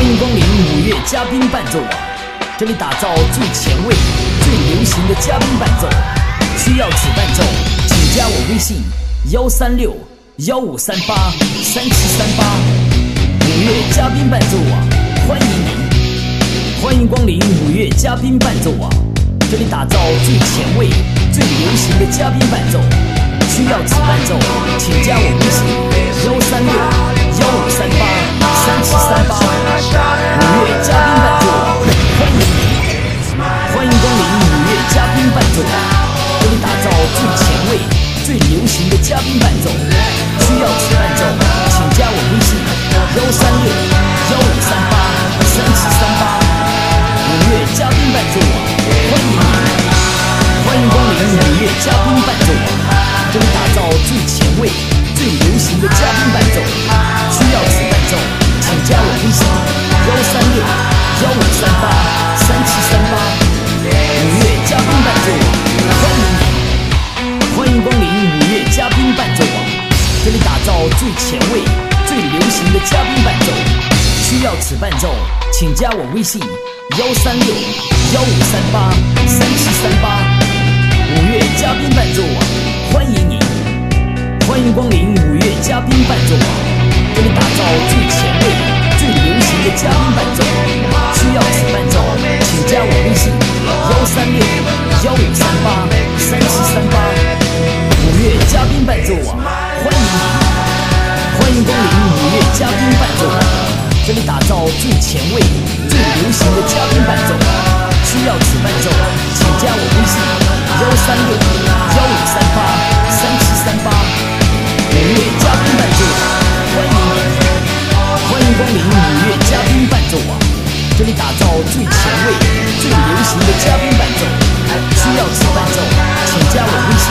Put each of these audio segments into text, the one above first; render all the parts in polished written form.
欢迎光临五月嘉宾伴奏网，这里打造最前卫、最流行的嘉宾伴奏。需要此伴奏，请加我微信136-1538-3738。五月嘉宾伴奏网，欢迎您！欢迎光临五月嘉宾伴奏网，这里打造最前卫、最流行的嘉宾伴奏。需要此伴奏，请加我微信136-1538-3738。五月嘉宾伴奏网，欢迎您！欢迎光临五月嘉宾伴奏网，这里打造最前卫、最流行的嘉宾伴奏。需要此伴奏，请加我微信136-1538-3738。五月嘉宾伴奏网，欢迎您！欢迎光临五月嘉宾伴奏网，这里打造最前卫、最流行的嘉宾伴奏。需要此伴奏，请加我微信136-1538-3738。五月嘉宾伴奏网，欢迎您！欢迎光临五月嘉宾伴奏网，这里打造最前卫、最流行的嘉宾伴奏。需要此伴奏，请加我微信136-1538-3738。五月嘉宾伴奏网，欢迎您！欢迎光临五月嘉宾伴奏网，这里打造最前卫、最流行的嘉宾伴奏。需要此伴奏，请加我微信136-1538-3738。五月嘉宾伴奏网，欢迎您！欢迎光临五月嘉宾伴奏网，这里打造最前卫、最流行的嘉宾伴奏。需要此伴奏，请加我微信136-1538-3738。五月嘉宾伴奏网，欢迎您！欢迎光临五月嘉宾伴奏网，这里打造最前卫、最流行的嘉宾伴奏。需要此伴奏，请加我微信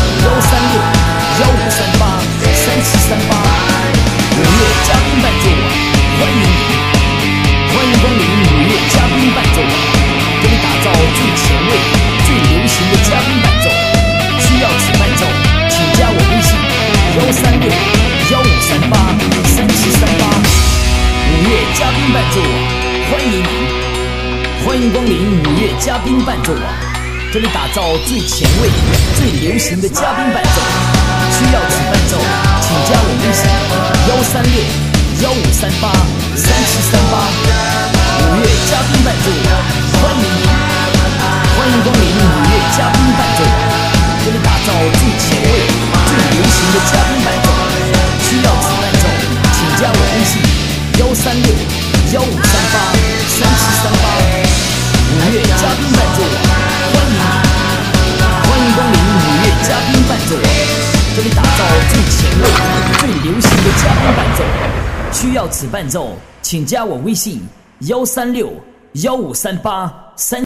136-1538-3738。五月嘉宾伴奏网，欢迎您！欢迎光临五月嘉宾伴奏网，这里打造最前卫、最流行的嘉宾伴奏。需要此伴奏，请加我微信136-1538-3738。五月嘉宾伴奏网，欢迎您！欢迎光临五月嘉宾伴奏网，这里打造最前卫、最流行的嘉宾伴奏。需要此伴奏，请加我微信136-1538-3738。五月嘉宾伴奏网，欢迎您！欢迎光临五月嘉宾伴奏网，这里打造最前卫、最流行的嘉宾伴奏。需要此伴奏，请加我微信136-1538-3738。五月嘉宾伴奏网，欢迎您！欢迎光临五月嘉宾伴奏网，这里打造最前卫、最流行的嘉宾伴奏。需要此伴奏，请加我微信136-1538-3738。